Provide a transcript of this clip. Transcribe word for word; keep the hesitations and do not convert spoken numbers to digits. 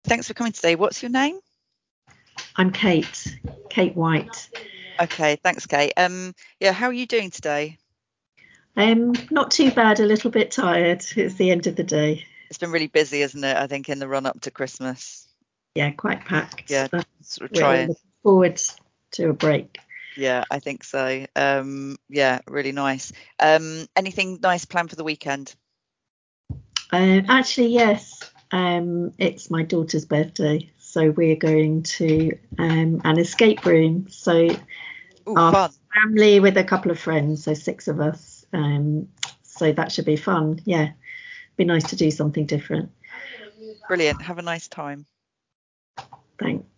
Thanks for coming today. What's your name? I'm Kate, Kate White. Okay, thanks, Kate. Um, yeah, how are you doing today? Um, not too bad, a little bit tired. It's the end of the day. It's been really busy, isn't it? I think in the run up to Christmas. Yeah, quite packed. Yeah, But sort of we're all trying. looking forward to a break. Yeah, I think so. Um, yeah, really nice. Um, anything nice planned for the weekend? Um, actually, yes. Um, it's my daughter's birthday, so we're going to um, an escape room. So Ooh, our fun. family with a couple of friends, so six of us. Um, so that should be fun. Yeah, be nice to do something different. Brilliant. Have a nice time. Thanks.